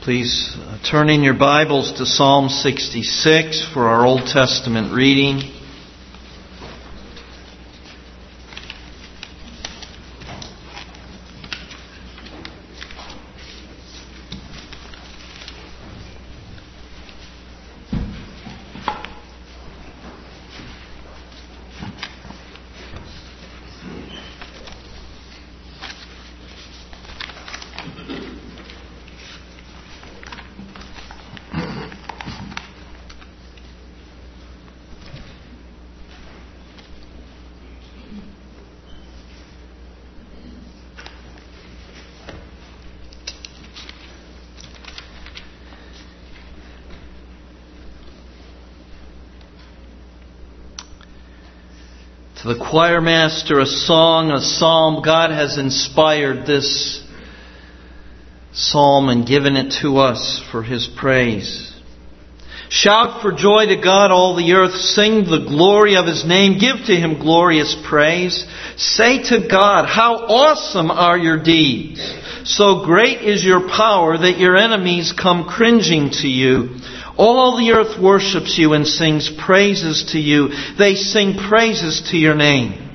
Please turn in your Bibles to Psalm 66 for our Old Testament reading. To the choir master, a psalm. God has inspired this psalm and given it to us for His praise. Shout for joy to God, all the earth. Sing the glory of His name. Give to Him glorious praise. Say to God, how awesome are your deeds. So great is your power that your enemies come cringing to you. All the earth worships you and sings praises to you. They sing praises to your name.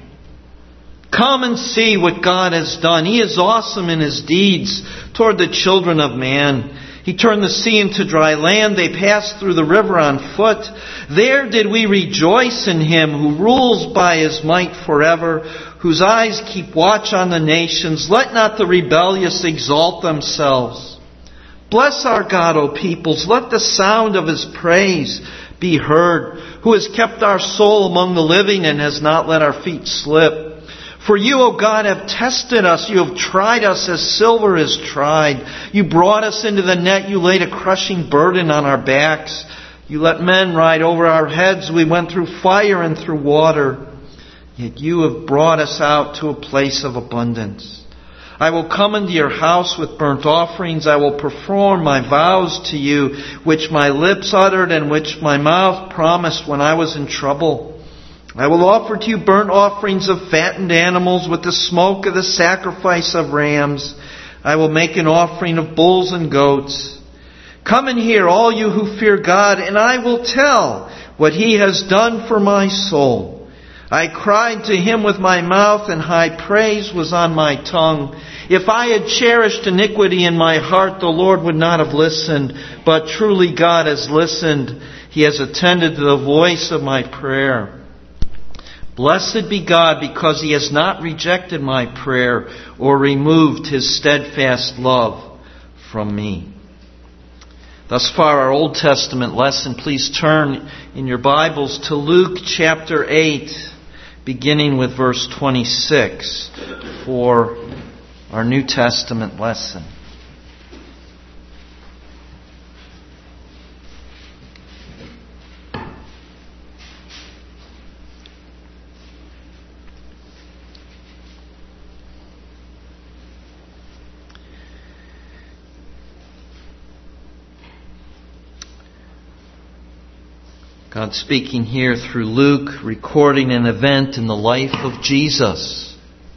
Come and see what God has done. He is awesome in His deeds toward the children of man. He turned the sea into dry land. They passed through the river on foot. There did we rejoice in Him who rules by His might forever, whose eyes keep watch on the nations. Let not the rebellious exalt themselves. Bless our God, O peoples. Let the sound of His praise be heard, who has kept our soul among the living and has not let our feet slip. For you, O God, have tested us. You have tried us as silver is tried. You brought us into the net. You laid a crushing burden on our backs. You let men ride over our heads. We went through fire and through water. Yet you have brought us out to a place of abundance. I will come into your house with burnt offerings. I will perform my vows to you, which my lips uttered and which my mouth promised when I was in trouble. I will offer to you burnt offerings of fattened animals with the smoke of the sacrifice of rams. I will make an offering of bulls and goats. Come and hear, all you who fear God, and I will tell what He has done for my soul. I cried to Him with my mouth, and high praise was on my tongue. If I had cherished iniquity in my heart, the Lord would not have listened. But truly God has listened. He has attended to the voice of my prayer. Blessed be God, because He has not rejected my prayer or removed His steadfast love from me. Thus far, our Old Testament lesson. Please turn in your Bibles to Luke chapter 8, beginning with verse 26 for our New Testament lesson. God speaking here through Luke, recording an event in the life of Jesus.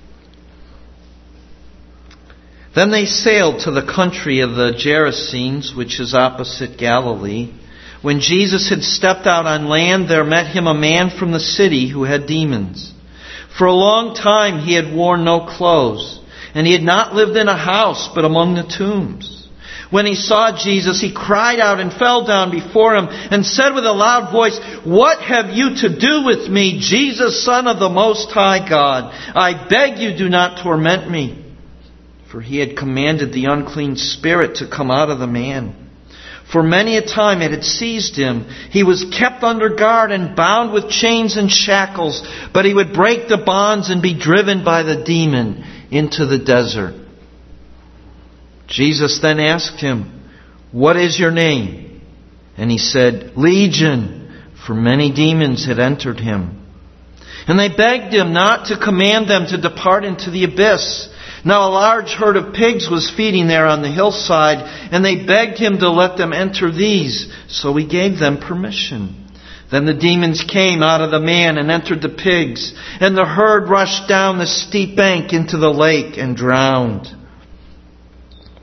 Then they sailed to the country of the Gerasenes, which is opposite Galilee. When Jesus had stepped out on land, there met Him a man from the city who had demons. For a long time he had worn no clothes, and he had not lived in a house, but among the tombs. When he saw Jesus, he cried out and fell down before Him and said with a loud voice, "What have you to do with me, Jesus, Son of the Most High God? I beg you, do not torment me." For he had commanded the unclean spirit to come out of the man. For many a time it had seized him. He was kept under guard and bound with chains and shackles, but he would break the bonds and be driven by the demon into the desert. Jesus then asked him, "What is your name?" And he said, "Legion," for many demons had entered him. And they begged him not to command them to depart into the abyss. Now a large herd of pigs was feeding there on the hillside, and they begged him to let them enter these. So he gave them permission. Then the demons came out of the man and entered the pigs, and the herd rushed down the steep bank into the lake and drowned.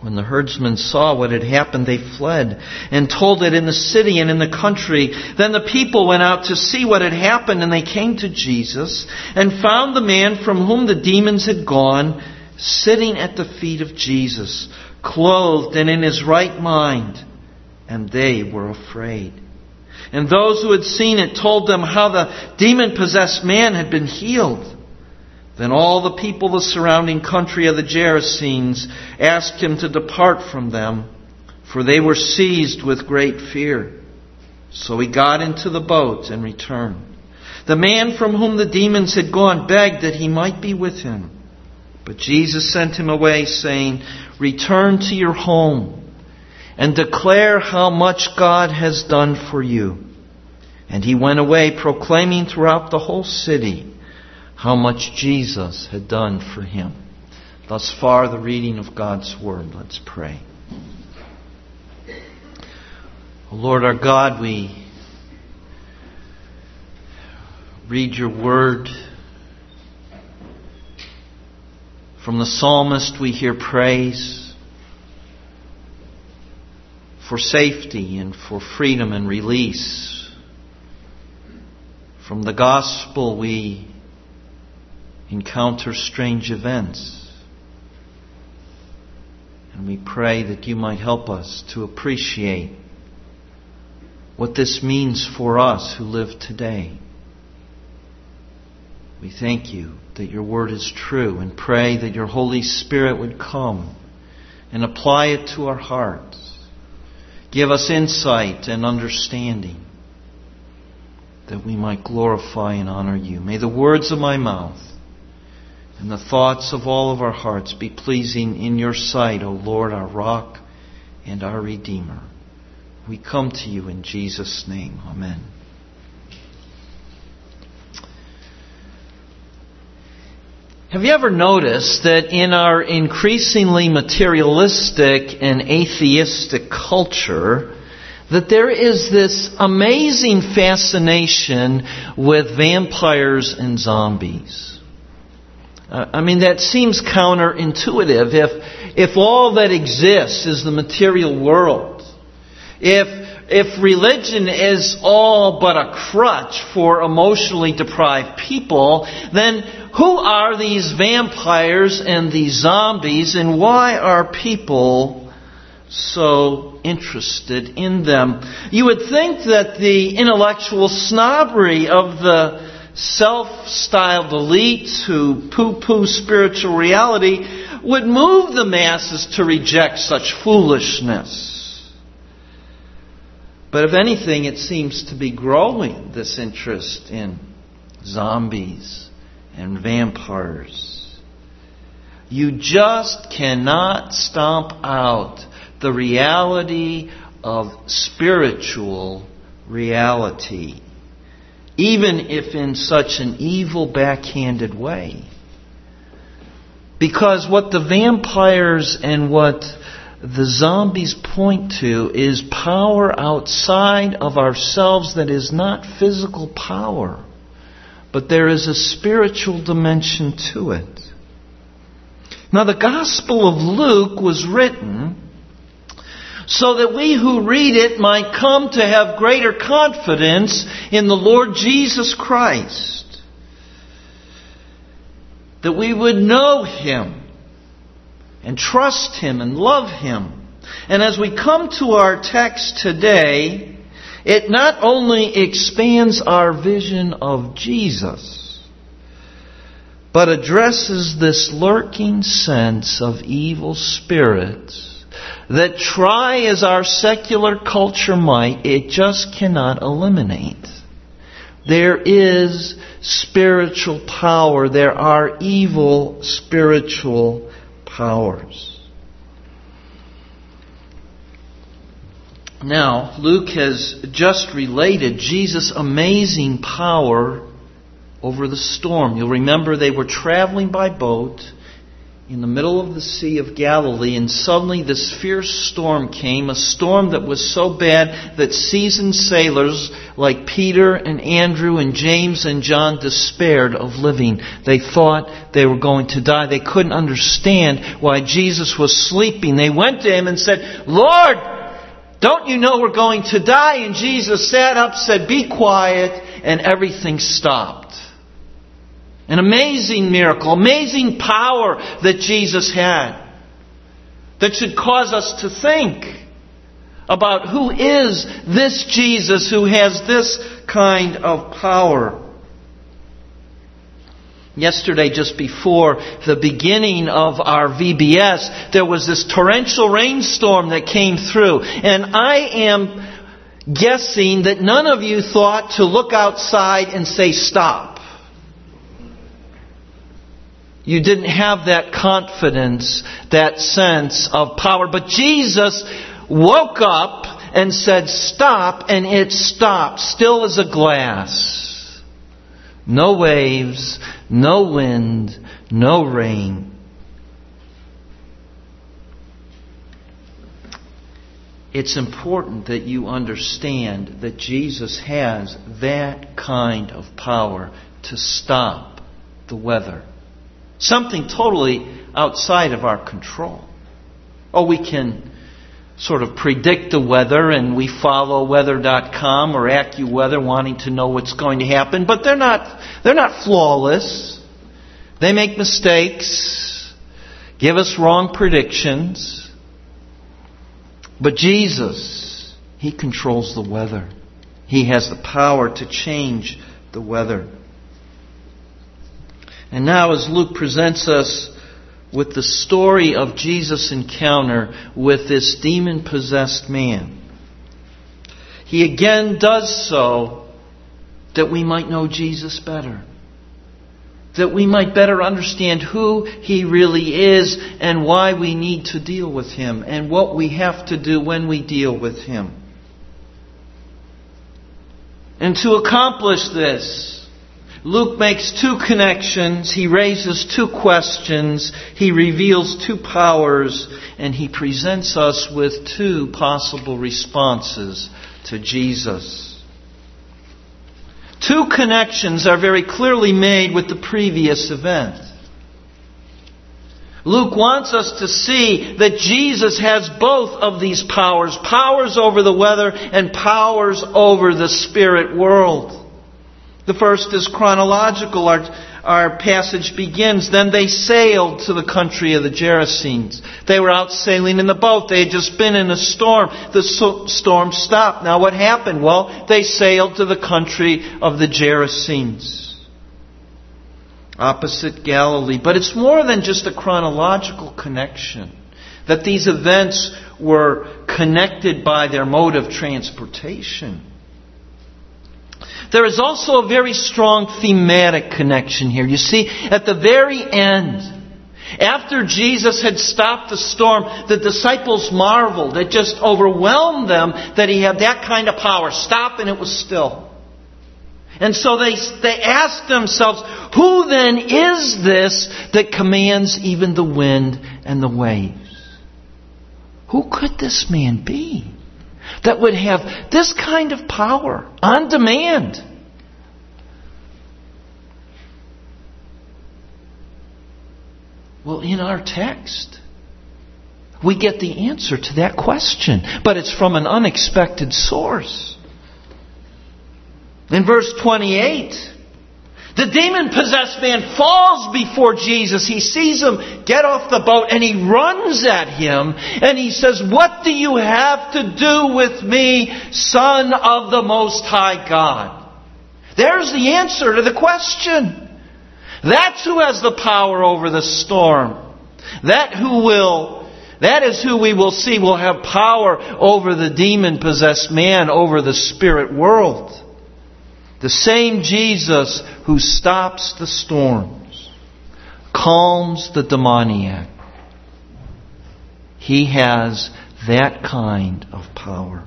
When the herdsmen saw what had happened, they fled and told it in the city and in the country. Then the people went out to see what had happened, and they came to Jesus and found the man from whom the demons had gone sitting at the feet of Jesus, clothed and in his right mind. And they were afraid. And those who had seen it told them how the demon-possessed man had been healed. Then all the people of the surrounding country of the Gerasenes asked him to depart from them, for they were seized with great fear. So he got into the boat and returned. The man from whom the demons had gone begged that he might be with him. But Jesus sent him away, saying, "Return to your home and declare how much God has done for you." And he went away, proclaiming throughout the whole city how much Jesus had done for him. Thus far, the reading of God's Word. Let's pray. O Lord our God, we read your Word. From the psalmist we hear praise for safety and for freedom and release. From the gospel we encounter strange events. And we pray that you might help us to appreciate what this means for us who live today. We thank you that your word is true and pray that your Holy Spirit would come and apply it to our hearts. Give us insight and understanding that we might glorify and honor you. May the words of my mouth and the thoughts of all of our hearts be pleasing in your sight, O Lord, our rock and our Redeemer. We come to you in Jesus' name. Amen. Have you ever noticed that in our increasingly materialistic and atheistic culture, that there is this amazing fascination with vampires and zombies? That seems counterintuitive. If all that exists is the material world, if religion is all but a crutch for emotionally deprived people, then who are these vampires and these zombies, and why are people so interested in them? You would think that the intellectual snobbery of the self-styled elites who poo-poo spiritual reality would move the masses to reject such foolishness. But if anything, it seems to be growing, this interest in zombies and vampires. You just cannot stomp out the reality of spiritual reality, even if in such an evil, backhanded way. Because what the vampires and what the zombies point to is power outside of ourselves that is not physical power, but there is a spiritual dimension to it. Now, the Gospel of Luke was written so that we who read it might come to have greater confidence in the Lord Jesus Christ. That we would know Him and trust Him and love Him. And as we come to our text today, it not only expands our vision of Jesus, but addresses this lurking sense of evil spirits that, try as our secular culture might, it just cannot eliminate. There is spiritual power. There are evil spiritual powers. Now, Luke has just related Jesus' amazing power over the storm. You'll remember they were traveling by boat in the middle of the Sea of Galilee, and suddenly this fierce storm came, a storm that was so bad that seasoned sailors like Peter and Andrew and James and John despaired of living. They thought they were going to die. They couldn't understand why Jesus was sleeping. They went to Him and said, "Lord, don't you know we're going to die?" And Jesus sat up, said, "Be quiet," and everything stopped. An amazing miracle, amazing power that Jesus had, that should cause us to think about who is this Jesus who has this kind of power. Yesterday, just before the beginning of our VBS, there was this torrential rainstorm that came through. And I am guessing that none of you thought to look outside and say, "Stop." You didn't have that confidence, that sense of power. But Jesus woke up and said, "Stop," and it stopped, still as a glass. No waves, no wind, no rain. It's important that you understand that Jesus has that kind of power to stop the weather. Something totally outside of our control. Oh, we can sort of predict the weather, and we follow weather.com or AccuWeather wanting to know what's going to happen, but they're not flawless. They make mistakes, give us wrong predictions. But Jesus, He controls the weather. He has the power to change the weather. And now, as Luke presents us with the story of Jesus' encounter with this demon-possessed man, he again does so that we might know Jesus better, that we might better understand who He really is and why we need to deal with Him and what we have to do when we deal with Him. And to accomplish this, Luke makes two connections, he raises two questions, he reveals two powers, and he presents us with two possible responses to Jesus. Two connections are very clearly made with the previous event. Luke wants us to see that Jesus has both of these powers, powers over the weather and powers over the spirit world. The first is chronological. Our passage begins, "Then they sailed to the country of the Gerasenes." They were out sailing in the boat. They had just been in a storm. The storm stopped. Now what happened? Well, they sailed to the country of the Gerasenes, opposite Galilee. But it's more than just a chronological connection, that these events were connected by their mode of transportation. There is also a very strong thematic connection here. You see, at the very end, after Jesus had stopped the storm, the disciples marveled. It just overwhelmed them that He had that kind of power. Stop, and it was still. And so they asked themselves, who then is this that commands even the wind and the waves? Who could this man be that would have this kind of power on demand? Well, in our text, we get the answer to that question, but it's from an unexpected source. In verse 28, the demon-possessed man falls before Jesus. He sees him get off the boat and he runs at him and he says, "What do you have to do with me, Son of the Most High God?" There's the answer to the question. That's who has the power over the storm. That is who we will see will have power over the demon-possessed man, over the spirit world. The same Jesus who stops the storms, calms the demoniac. He has that kind of power.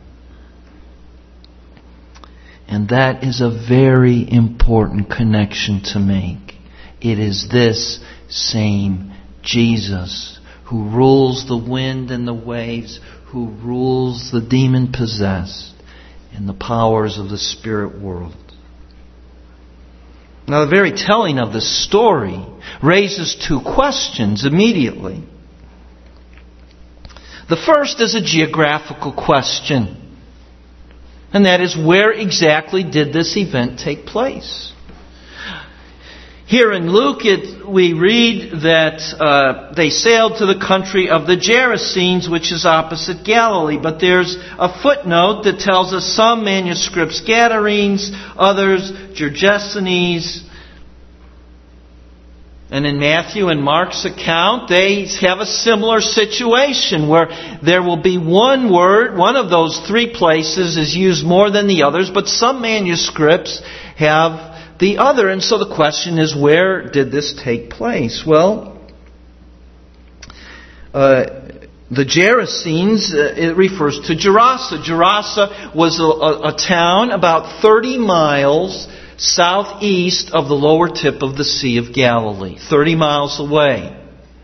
And that is a very important connection to make. It is this same Jesus, who rules the wind and the waves, who rules the demon-possessed and the powers of the spirit world. Now, the very telling of this story raises two questions immediately. The first is a geographical question. And that is, where exactly did this event take place? Here in Luke, we read that they sailed to the country of the Gerasenes, which is opposite Galilee. But there's a footnote that tells us some manuscripts Gadarenes, others Gergesenes. And in Matthew and Mark's account, they have a similar situation where there will be one word, one of those three places is used more than the others, but some manuscripts have the other. And so the question is, where did this take place? Well, the Gerasenes, it refers to Gerasa. Gerasa was a town about 30 miles southeast of the lower tip of the Sea of Galilee, 30 miles away.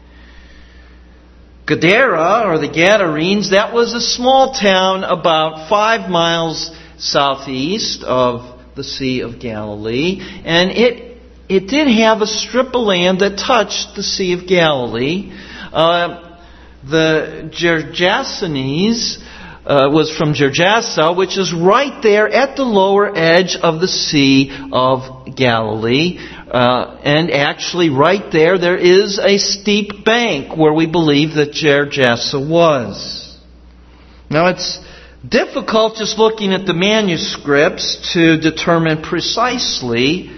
Gadara, or the Gadarenes, that was a small town about 5 miles southeast of the Sea of Galilee, and it did have a strip of land that touched the Sea of Galilee. The Gergesenes was from Gergesa, which is right there at the lower edge of the Sea of Galilee. And actually right there is a steep bank where we believe that Gergesa was. Now it's difficult just looking at the manuscripts to determine precisely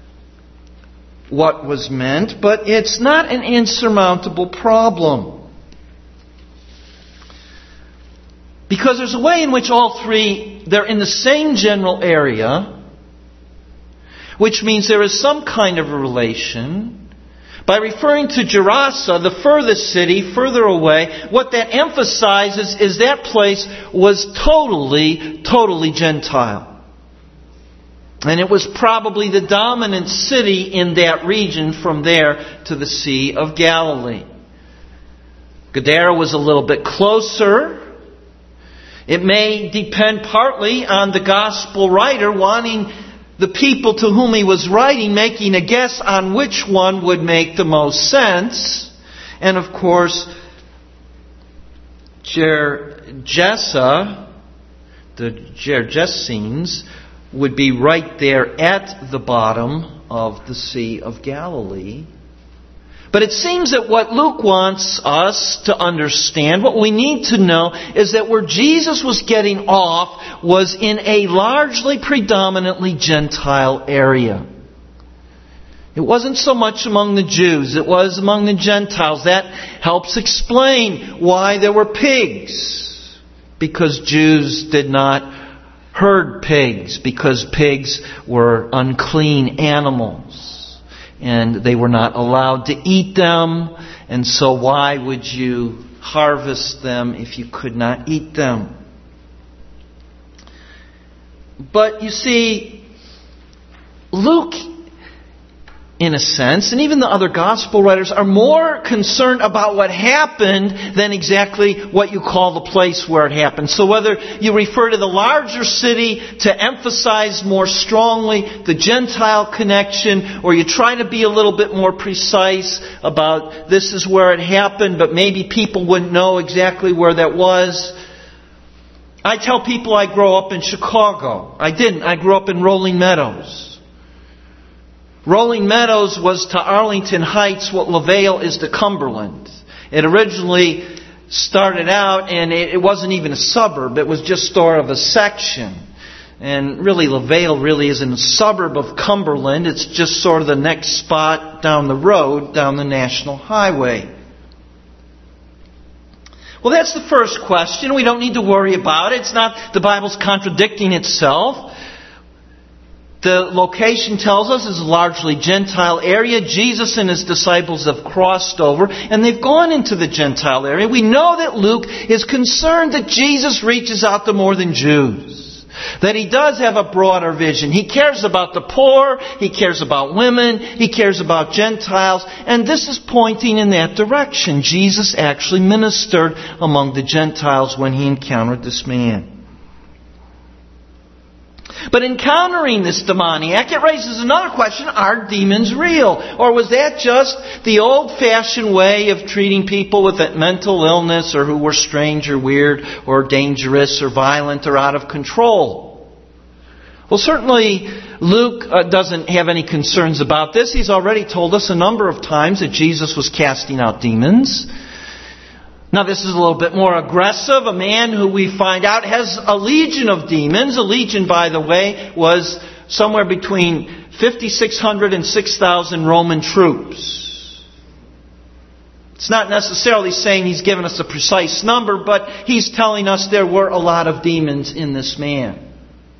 what was meant, but it's not an insurmountable problem. Because there's a way in which all three, they're in the same general area, which means there is some kind of a relation. By referring to Gerasa, the furthest city, further away, what that emphasizes is that place was totally Gentile. And it was probably the dominant city in that region from there to the Sea of Galilee. Gadara was a little bit closer. It may depend partly on the gospel writer wanting the people to whom he was writing, making a guess on which one would make the most sense. And of course, Gergesa, the Gergesenes, would be right there at the bottom of the Sea of Galilee. But it seems that what Luke wants us to understand, what we need to know, is that where Jesus was getting off was in a largely predominantly Gentile area. It wasn't so much among the Jews, it was among the Gentiles. That helps explain why there were pigs. Because Jews did not herd pigs, because pigs were unclean animals. And they were not allowed to eat them. And so why would you harvest them if you could not eat them? But you see, Luke, in a sense, and even the other gospel writers, are more concerned about what happened than exactly what you call the place where it happened. So whether you refer to the larger city to emphasize more strongly the Gentile connection, or you try to be a little bit more precise about this is where it happened, but maybe people wouldn't know exactly where that was. I tell people I grew up in Chicago. I didn't. I grew up in Rolling Meadows. Rolling Meadows was to Arlington Heights what LaVale is to Cumberland. It originally started out, and it wasn't even a suburb. It was just sort of a section. And really, LaVale really isn't a suburb of Cumberland. It's just sort of the next spot down the road, down the National Highway. Well, that's the first question. We don't need to worry about it. It's not the Bible's contradicting itself. The location tells us is a largely Gentile area. Jesus and His disciples have crossed over and they've gone into the Gentile area. We know that Luke is concerned that Jesus reaches out to more than Jews. That He does have a broader vision. He cares about the poor. He cares about women. He cares about Gentiles. And this is pointing in that direction. Jesus actually ministered among the Gentiles when He encountered this man. But encountering this demoniac, it raises another question. Are demons real? Or was that just the old-fashioned way of treating people with a mental illness or who were strange or weird or dangerous or violent or out of control? Well, certainly Luke doesn't have any concerns about this. He's already told us a number of times that Jesus was casting out demons. Now this is a little bit more aggressive. A man who we find out has a legion of demons. A legion, by the way, was somewhere between 5,600 and 6,000 Roman troops. It's not necessarily saying he's given us a precise number, but he's telling us there were a lot of demons in this man.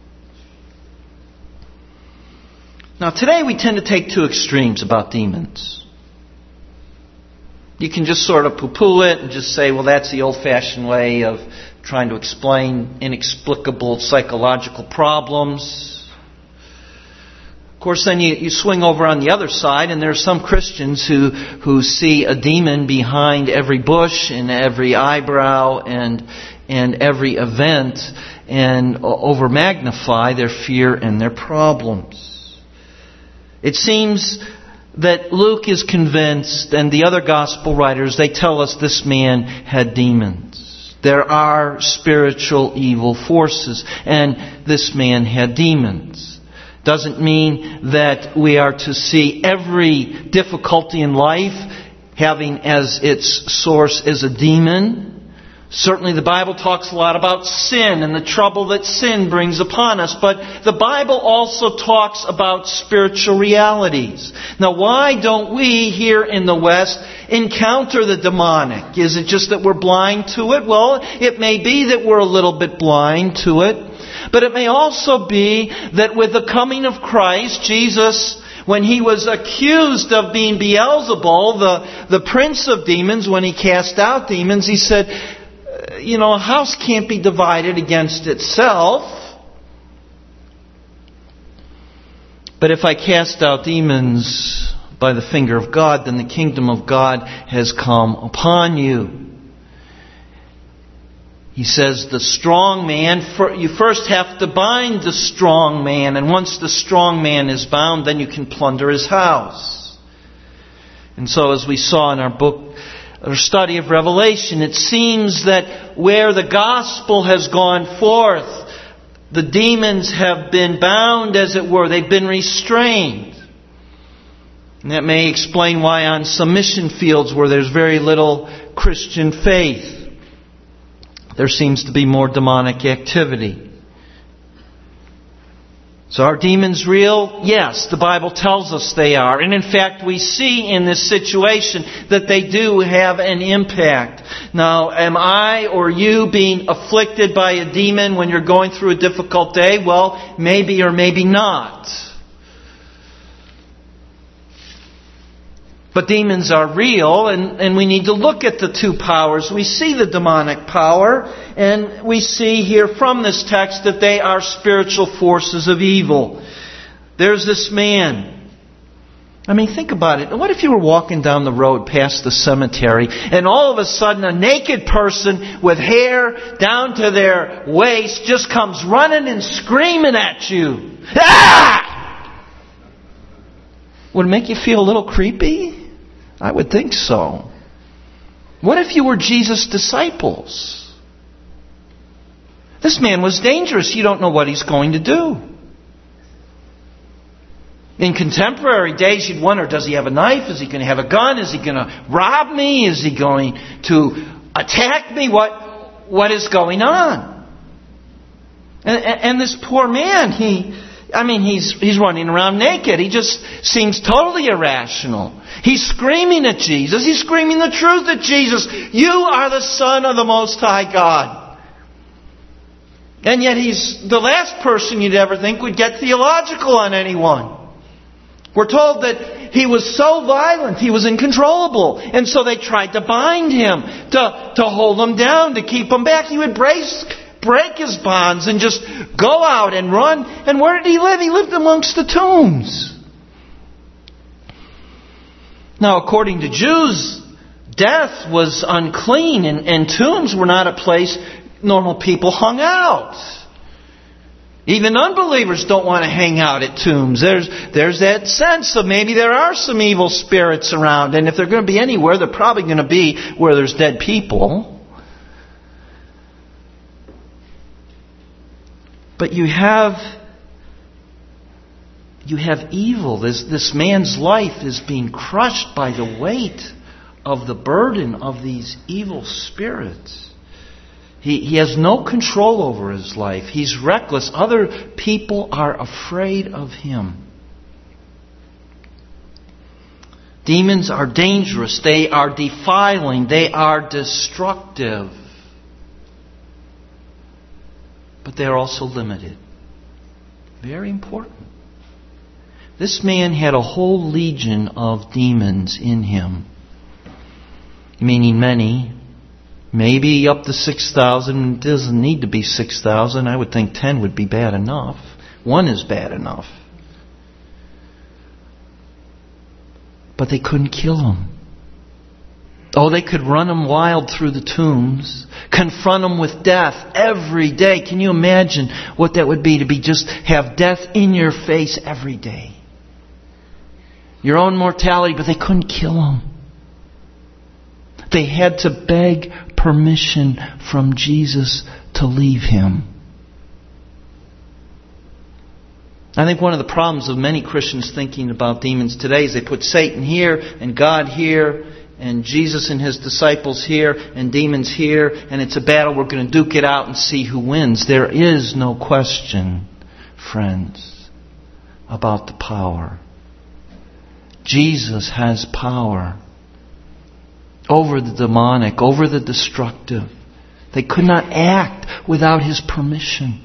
Now today we tend to take two extremes about demons. You can just sort of poo-poo it and just say, well, that's the old-fashioned way of trying to explain inexplicable psychological problems. Of course, then you swing over on the other side, and there are some Christians who see a demon behind every bush and every eyebrow and every event and over-magnify their fear and their problems. It seems that Luke is convinced, and the other gospel writers, they tell us this man had demons. There are spiritual evil forces, and this man had demons. Doesn't mean that we are to see every difficulty in life having as its source as a demon. Certainly the Bible talks a lot about sin and the trouble that sin brings upon us. But the Bible also talks about spiritual realities. Now why don't we here in the West encounter the demonic? Is it just that we're blind to it? Well, it may be that we're a little bit blind to it. But it may also be that with the coming of Christ, Jesus, when He was accused of being Beelzebul, the prince of demons, when He cast out demons, He said, a house can't be divided against itself. But if I cast out demons by the finger of God, then the kingdom of God has come upon you. He says the strong man, you first have to bind the strong man. And once the strong man is bound, then you can plunder his house. And so as we saw in our study of Revelation, it seems that where the gospel has gone forth, the demons have been bound, as it were. They've been restrained. And that may explain why on some mission fields where there's very little Christian faith, there seems to be more demonic activity. So are demons real? Yes, the Bible tells us they are. And in fact, we see in this situation that they do have an impact. Now, am I or you being afflicted by a demon when you're going through a difficult day? Well, maybe or maybe not. But demons are real, and we need to look at the two powers. We see the demonic power, and we see here from this text that they are spiritual forces of evil. There's this man. I mean, think about it. What if you were walking down the road past the cemetery, and all of a sudden a naked person with hair down to their waist just comes running and screaming at you? Ah! Would it make you feel a little creepy? I would think so. What if you were Jesus' disciples? This man was dangerous. You don't know what he's going to do. In contemporary days, you'd wonder, does he have a knife? Is he going to have a gun? Is he going to rob me? Is he going to attack me? What is going on? And this poor man, he's running around naked. He just seems totally irrational. He's screaming at Jesus. He's screaming the truth at Jesus. You are the Son of the Most High God. And yet he's the last person you'd ever think would get theological on anyone. We're told that he was so violent, he was uncontrollable. And so they tried to bind him, to hold him down, to keep him back. He would break his bonds and just go out and run. And where did he live? He lived amongst the tombs. Now, according to Jews, death was unclean, and tombs were not a place normal people hung out. Even unbelievers don't want to hang out at tombs. There's that sense of maybe there are some evil spirits around, and if they're going to be anywhere, they're probably going to be where there's dead people. But you have evil. This man's life is being crushed by the weight of the burden of these evil spirits. He has no control over his life. He's reckless. Other people are afraid of him. Demons are dangerous. They are defiling. They are destructive. But they are also limited. Very important. This man had a whole legion of demons in him. Meaning many. Maybe up to 6,000. It doesn't need to be 6,000. I would think 10 would be bad enough. 1 is bad enough. But they couldn't kill him. Oh, they could run him wild through the tombs. Confront him with death every day. Can you imagine what that would be to be just have death in your face every day? Your own mortality, but they couldn't kill him. They had to beg permission from Jesus to leave him. I think one of the problems of many Christians thinking about demons today is they put Satan here and God here and Jesus and His disciples here and demons here, and it's a battle. We're going to duke it out and see who wins. There is no question, friends, about the power. Jesus has power over the demonic, over the destructive. They could not act without His permission.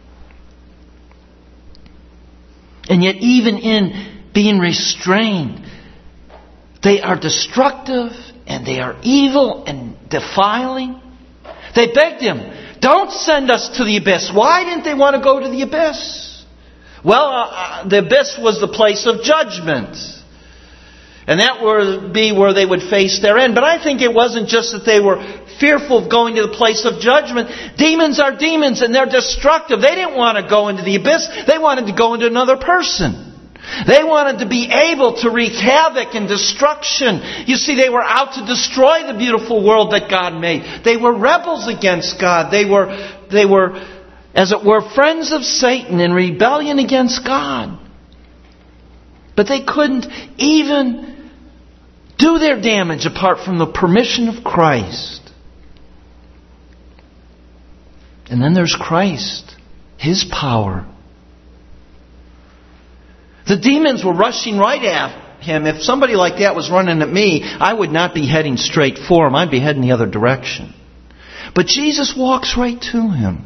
And yet even in being restrained, they are destructive and they are evil and defiling. They begged Him, don't send us to the abyss. Why didn't they want to go to the abyss? Well, the abyss was the place of judgment. And that would be where they would face their end. But I think it wasn't just that they were fearful of going to the place of judgment. Demons are demons and they're destructive. They didn't want to go into the abyss. They wanted to go into another person. They wanted to be able to wreak havoc and destruction. You see, they were out to destroy the beautiful world that God made. They were rebels against God. They were, as it were, friends of Satan in rebellion against God. But they couldn't even do their damage apart from the permission of Christ. And then there's Christ, His power. The demons were rushing right at Him. If somebody like that was running at me, I would not be heading straight for him. I'd be heading the other direction. But Jesus walks right to him.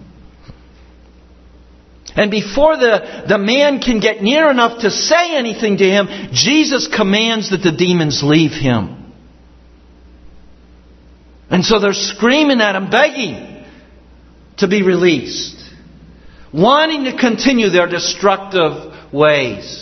And before the man can get near enough to say anything to him, Jesus commands that the demons leave him. And so they're screaming at him, begging to be released, wanting to continue their destructive ways.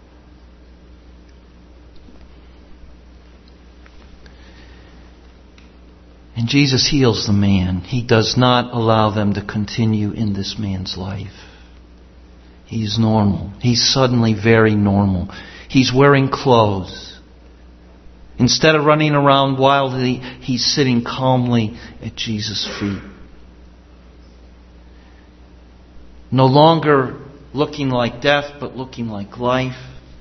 And Jesus heals the man. He does not allow them to continue in this man's life. He's normal. He's suddenly very normal. He's wearing clothes. Instead of running around wildly, he's sitting calmly at Jesus' feet. No longer looking like death, but looking like life.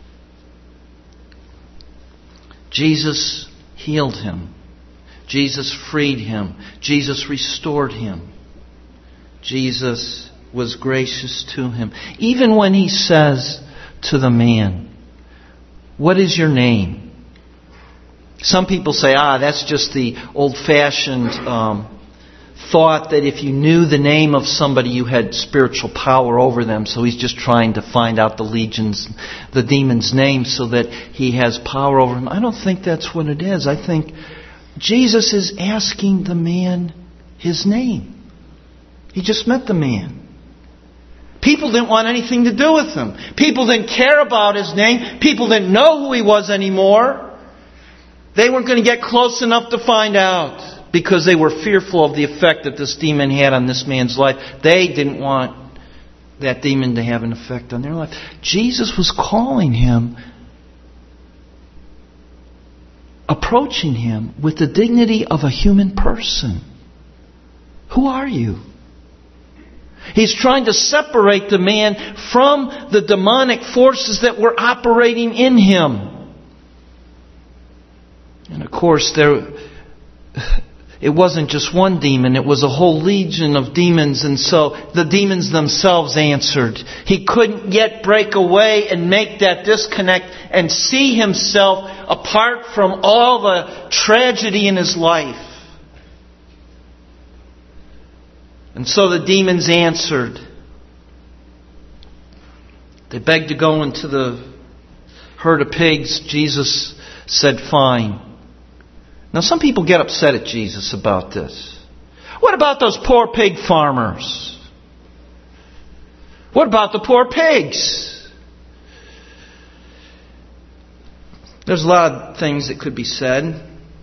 Jesus healed him. Jesus freed him. Jesus restored him. Jesus was gracious to him. Even when he says to the man, "What is your name?" Some people say, that's just the old-fashioned thought that if you knew the name of somebody, you had spiritual power over them. So he's just trying to find out the demon's name so that he has power over him. I don't think that's what it is. I think Jesus is asking the man his name. He just met the man. People didn't want anything to do with him. People didn't care about his name. People didn't know who he was anymore. They weren't going to get close enough to find out because they were fearful of the effect that this demon had on this man's life. They didn't want that demon to have an effect on their life. Jesus was calling him, approaching him with the dignity of a human person. Who are you? He's trying to separate the man from the demonic forces that were operating in him. And of course, it wasn't just one demon, it was a whole legion of demons, and so the demons themselves answered. He couldn't yet break away and make that disconnect and see himself apart from all the tragedy in his life. And so the demons answered. They begged to go into the herd of pigs. Jesus said, fine. Now some people get upset at Jesus about this. What about those poor pig farmers? What about the poor pigs? There's a lot of things that could be said.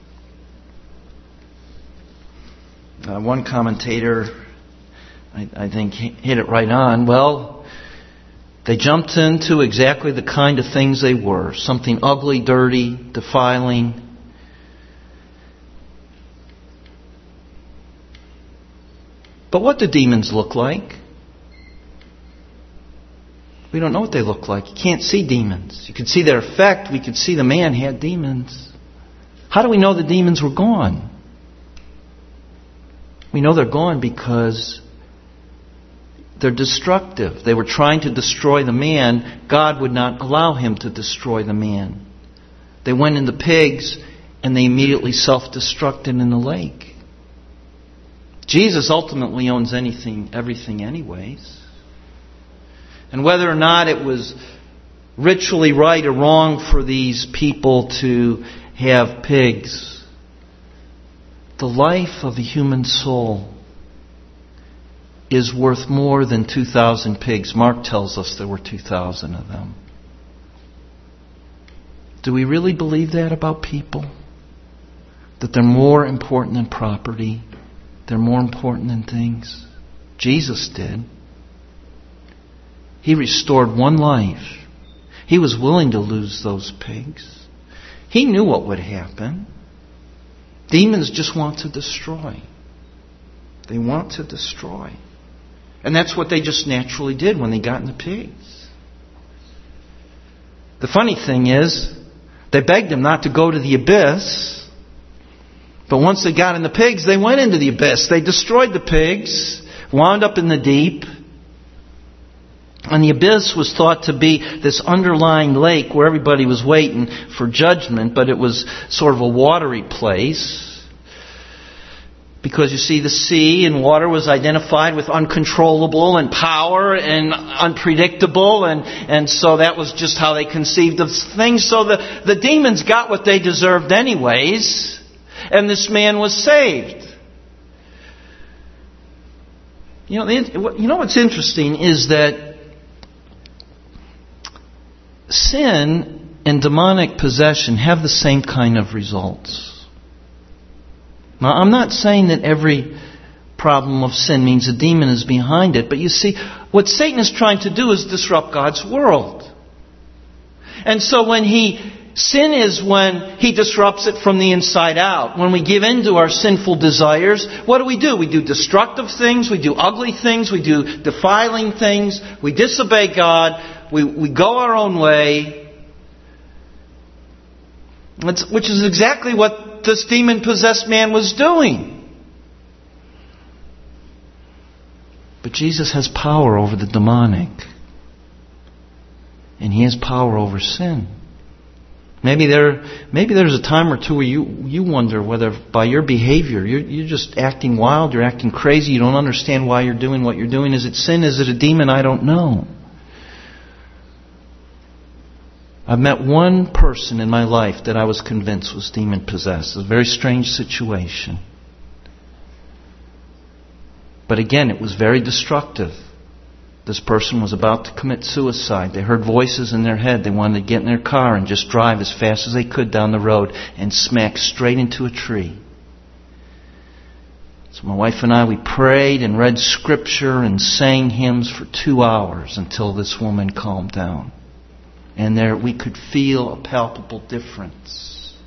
One commentator, I think, hit it right on. Well, they jumped into exactly the kind of things they were. Something ugly, dirty, defiling. But what do demons look like? We don't know what they look like. You can't see demons. You can see their effect. We could see the man had demons. How do we know the demons were gone? We know they're gone because they're destructive. They were trying to destroy the man. God would not allow him to destroy the man. They went into pigs and they immediately self-destructed in the lake. Jesus ultimately owns everything anyways. And whether or not it was ritually right or wrong for these people to have pigs, the life of a human soul is worth more than 2,000 pigs. Mark tells us there were 2,000 of them. Do we really believe that about people? That they're more important than property? They're more important than things? Jesus did. He restored one life. He was willing to lose those pigs. He knew what would happen. Demons just want to destroy. They want to destroy. And that's what they just naturally did when they got in the pigs. The funny thing is, they begged him not to go to the abyss. But once they got in the pigs, they went into the abyss. They destroyed the pigs, wound up in the deep. And the abyss was thought to be this underlying lake where everybody was waiting for judgment, but it was sort of a watery place. Because you see, the sea and water was identified with uncontrollable and power and unpredictable, and so that was just how they conceived of things. So the demons got what they deserved anyways, and this man was saved. You know what's interesting is that sin and demonic possession have the same kind of results. Now, I'm not saying that every problem of sin means a demon is behind it, but you see, what Satan is trying to do is disrupt God's world. And so sin is when he disrupts it from the inside out. When we give in to our sinful desires, what do? We do destructive things, we do ugly things, we do defiling things, we disobey God, we go our own way. Which is exactly what this demon-possessed man was doing. But Jesus has power over the demonic. And He has power over sin. Maybe there's a time or two where you wonder whether by your behavior, you're just acting wild, you're acting crazy, you don't understand why you're doing what you're doing. Is it sin? Is it a demon? I don't know. I've met one person in my life that I was convinced was demon-possessed. It was a very strange situation. But again, it was very destructive. This person was about to commit suicide. They heard voices in their head. They wanted to get in their car and just drive as fast as they could down the road and smack straight into a tree. So my wife and I, we prayed and read Scripture and sang hymns for 2 hours until this woman calmed down. And there we could feel a palpable difference.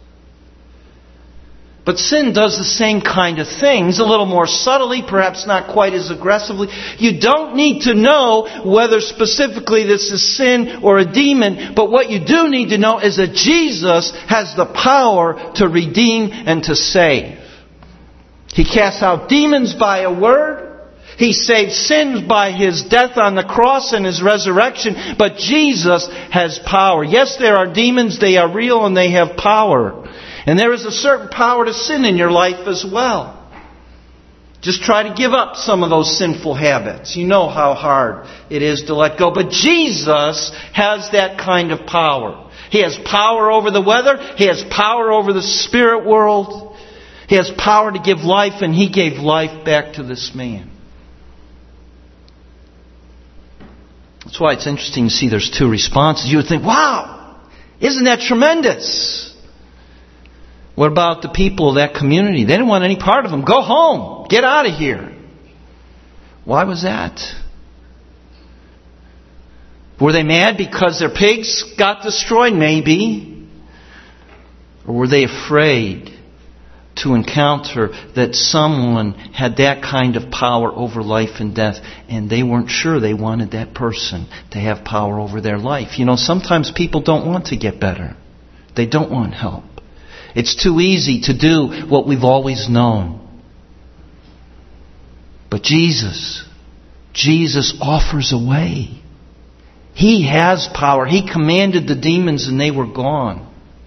But sin does the same kind of things, a little more subtly, perhaps not quite as aggressively. You don't need to know whether specifically this is sin or a demon, but what you do need to know is that Jesus has the power to redeem and to save. He casts out demons by a word. He saved sins by His death on the cross and His resurrection. But Jesus has power. Yes, there are demons. They are real and they have power. And there is a certain power to sin in your life as well. Just try to give up some of those sinful habits. You know how hard it is to let go. But Jesus has that kind of power. He has power over the weather. He has power over the spirit world. He has power to give life, and He gave life back to this man. That's why it's interesting to see there's two responses. You would think, wow, isn't that tremendous? What about the people of that community? They didn't want any part of them. Go home. Get out of here. Why was that? Were they mad because their pigs got destroyed? Maybe. Or were they afraid to encounter that someone had that kind of power over life and death, and they weren't sure they wanted that person to have power over their life? You know, sometimes people don't want to get better. They don't want help. It's too easy to do what we've always known. But Jesus offers a way. He has power. He commanded the demons and they were gone.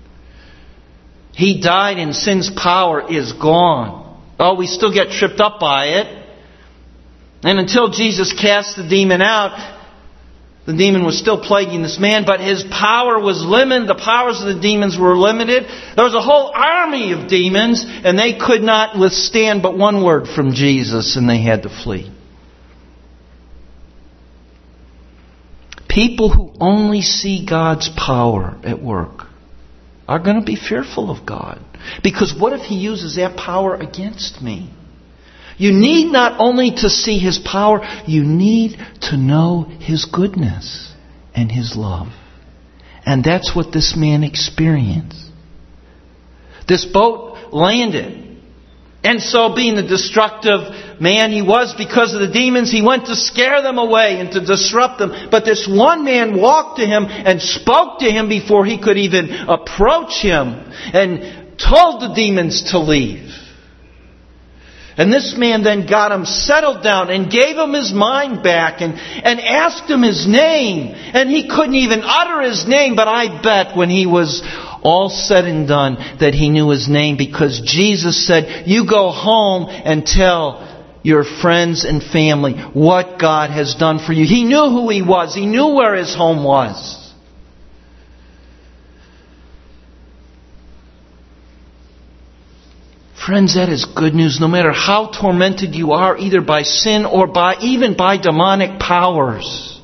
He died and sin's power is gone. Oh, we still get tripped up by it. And until Jesus cast the demon out, the demon was still plaguing this man, but his power was limited. The powers of the demons were limited. There was a whole army of demons, and they could not withstand but one word from Jesus, and they had to flee. People who only see God's power at work are going to be fearful of God. Because what if He uses that power against me? You need not only to see His power, you need to know His goodness and His love. And that's what this man experienced. This boat landed. And so, being the destructive man he was because of the demons, he went to scare them away and to disrupt them. But this one man walked to him and spoke to him before he could even approach him and told the demons to leave. And this man then got him settled down and gave him his mind back and asked him his name. And he couldn't even utter his name, but I bet when he was all said and done that he knew his name, because Jesus said, you go home and tell your friends and family what God has done for you. He knew who he was. He knew where his home was. Friends, that is good news. No matter how tormented you are, either by sin or even by demonic powers,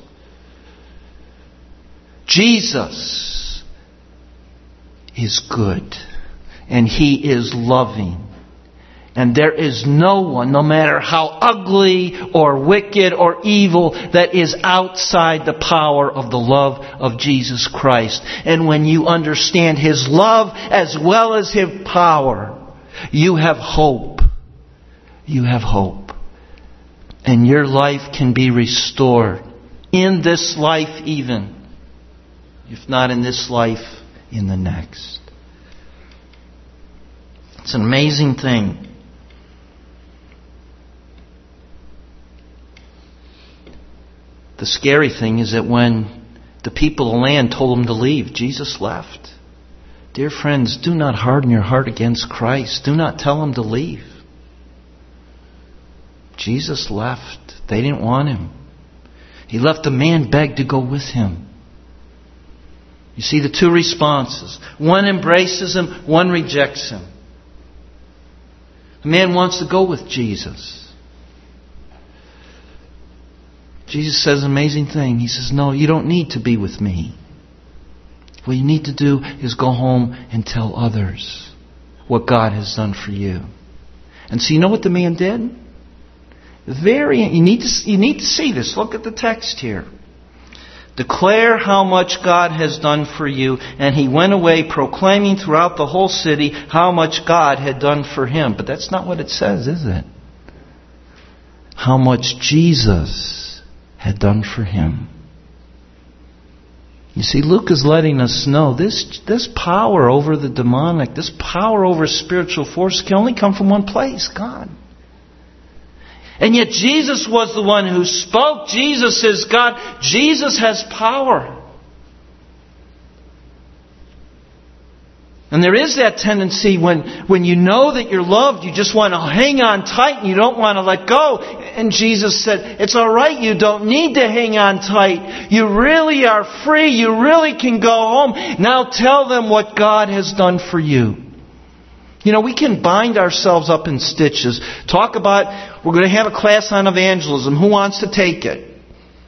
Jesus is good and He is loving. And there is no one, no matter how ugly or wicked or evil, that is outside the power of the love of Jesus Christ. And when you understand His love as well as His power, you have hope. You have hope. And your life can be restored. In this life even. If not in this life, in the next. It's an amazing thing. The scary thing is that when the people of the land told him to leave, Jesus left. Dear friends, do not harden your heart against Christ. Do not tell Him to leave. Jesus left. They didn't want Him. He left. The man begged to go with Him. You see the two responses. One embraces Him, one rejects Him. The man wants to go with Jesus. Jesus says an amazing thing. He says, no, you don't need to be with me. What you need to do is go home and tell others what God has done for you. And so you know what the man did? You need to see this. Look at the text here. Declare how much God has done for you. And he went away proclaiming throughout the whole city how much God had done for him. But that's not what it says, is it? How much Jesus had done for him. You see, Luke is letting us know this power over the demonic, this power over spiritual force can only come from one place, God. And yet Jesus was the one who spoke. Jesus is God. Jesus has power. And there is that tendency when you know that you're loved, you just want to hang on tight and you don't want to let go. And Jesus said, it's all right, you don't need to hang on tight. You really are free. You really can go home. Now tell them what God has done for you. You know, we can bind ourselves up in stitches. We're going to have a class on evangelism. Who wants to take it?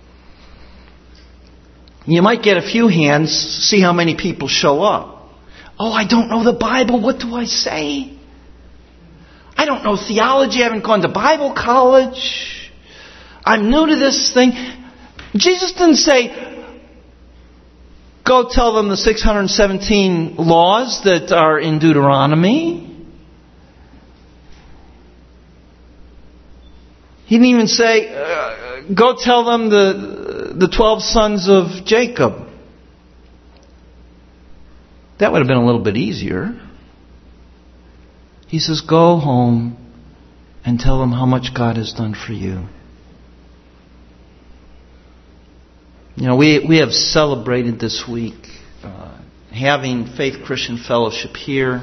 You might get a few hands, see how many people show up. Oh, I don't know the Bible. What do I say? I don't know theology. I haven't gone to Bible college. I'm new to this thing. Jesus didn't say, go tell them the 617 laws that are in Deuteronomy. He didn't even say, go tell them the 12 sons of Jacob. That would have been a little bit easier. He says, go home and tell them how much God has done for you. You know, we have celebrated this week having Faith Christian Fellowship here.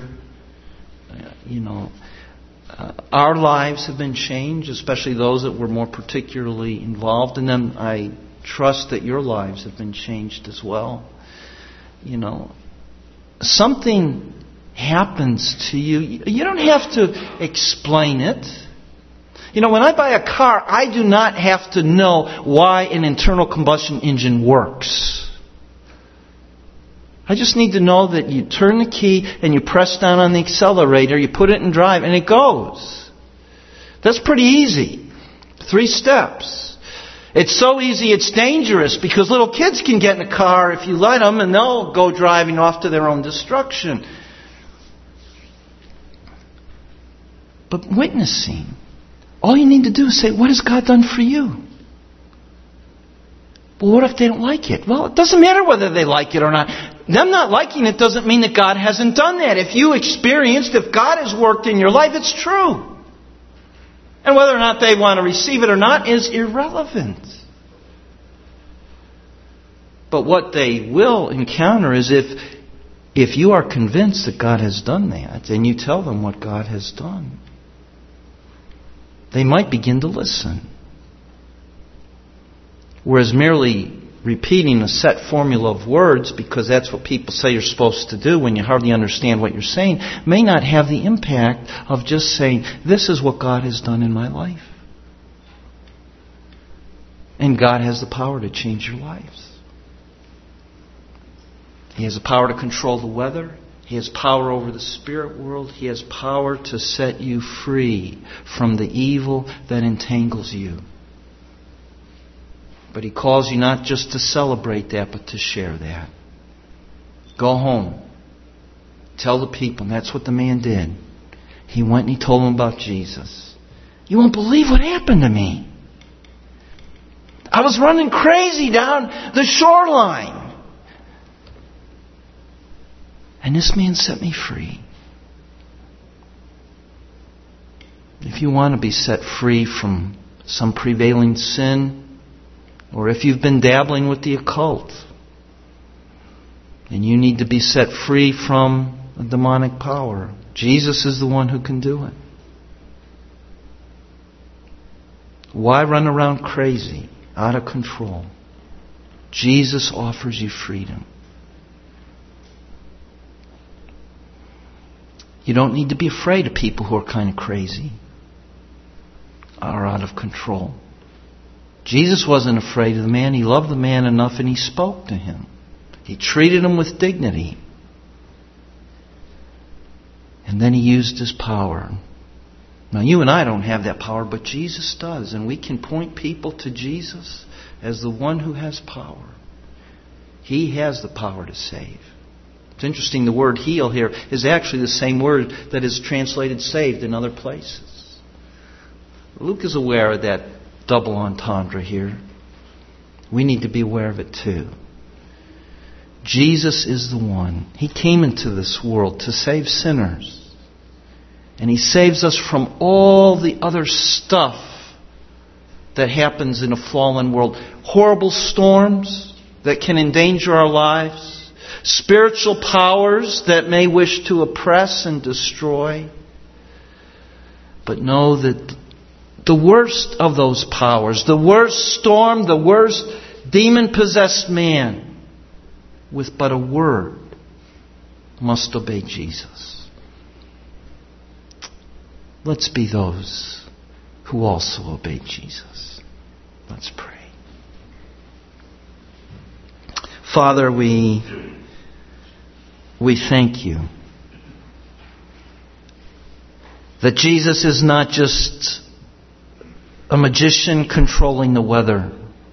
Our lives have been changed, especially those that were more particularly involved in them. I trust that your lives have been changed as well. You know, something happens to you. You don't have to explain it. You know, when I buy a car, I do not have to know why an internal combustion engine works. I just need to know that you turn the key and you press down on the accelerator, you put it in drive, and it goes. That's pretty easy. 3 steps. It's so easy it's dangerous because little kids can get in a car if you let them and they'll go driving off to their own destruction. But witnessing, all you need to do is say, what has God done for you? Well, what if they don't like it? Well, it doesn't matter whether they like it or not. Them not liking it doesn't mean that God hasn't done that. If God has worked in your life, it's true. And whether or not they want to receive it or not is irrelevant. But what they will encounter is if you are convinced that God has done that, and you tell them what God has done, they might begin to listen. Whereas merely repeating a set formula of words, because that's what people say you're supposed to do when you hardly understand what you're saying, may not have the impact of just saying, this is what God has done in my life. And God has the power to change your lives. He has the power to control the weather. He has power over the spirit world. He has power to set you free from the evil that entangles you. But He calls you not just to celebrate that, but to share that. Go home. Tell the people. And that's what the man did. He went and he told them about Jesus. You won't believe what happened to me. I was running crazy down the shoreline. And this man set me free. If you want to be set free from some prevailing sin, or if you've been dabbling with the occult, and you need to be set free from a demonic power, Jesus is the one who can do it. Why run around crazy, out of control? Jesus offers you freedom. You don't need to be afraid of people who are kind of crazy or out of control. Jesus wasn't afraid of the man. He loved the man enough and He spoke to him. He treated him with dignity. And then He used His power. Now you and I don't have that power, but Jesus does. And we can point people to Jesus as the one who has power. He has the power to save. It's interesting, the word heal here is actually the same word that is translated saved in other places. Luke is aware of that double entendre here. We need to be aware of it too. Jesus is the one. He came into this world to save sinners. And He saves us from all the other stuff that happens in a fallen world. Horrible storms that can endanger our lives. Spiritual powers that may wish to oppress and destroy. But know that the worst of those powers, the worst storm, the worst demon-possessed man, with but a word, must obey Jesus. Let's be those who also obey Jesus. Let's pray. Father, we thank You that Jesus is not just a magician controlling the weather.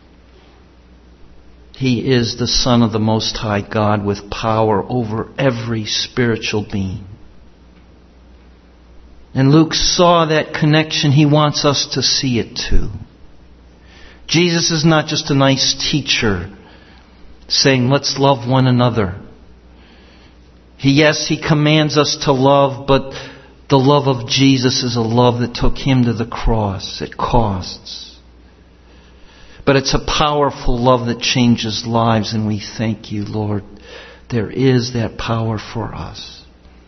He is the Son of the Most High God with power over every spiritual being. And Luke saw that connection. He wants us to see it too. Jesus is not just a nice teacher saying, let's love one another. He commands us to love, but the love of Jesus is a love that took Him to the cross. It costs. But it's a powerful love that changes lives, and we thank You, Lord. There is that power for us.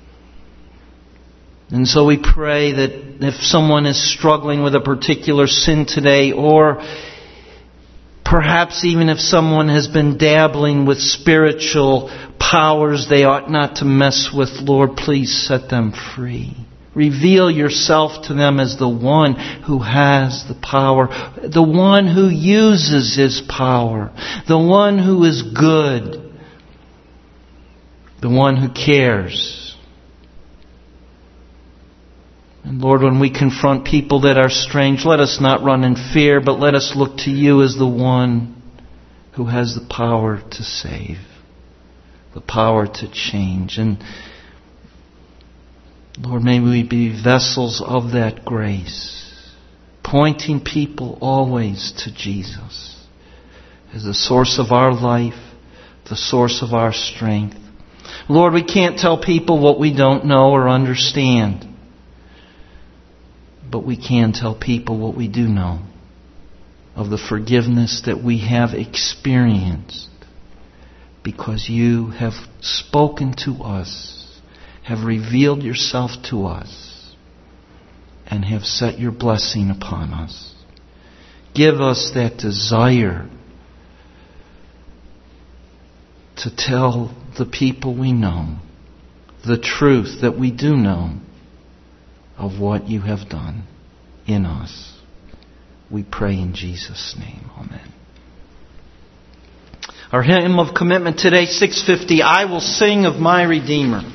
And so we pray that if someone is struggling with a particular sin today, or perhaps even if someone has been dabbling with spiritual powers they ought not to mess with, Lord, please set them free. Reveal Yourself to them as the one who has the power, the one who uses His power, the one who is good, the one who cares. And Lord, when we confront people that are strange, let us not run in fear, but let us look to You as the one who has the power to save, the power to change. And Lord, may we be vessels of that grace, pointing people always to Jesus as the source of our life, the source of our strength. Lord, we can't tell people what we don't know or understand, but we can tell people what we do know of the forgiveness that we have experienced because You have spoken to us, have revealed Yourself to us, and have set Your blessing upon us. Give us that desire to tell the people we know the truth that we do know of what You have done in us. We pray in Jesus' name. Amen. Our hymn of commitment today, 650, I Will Sing of My Redeemer.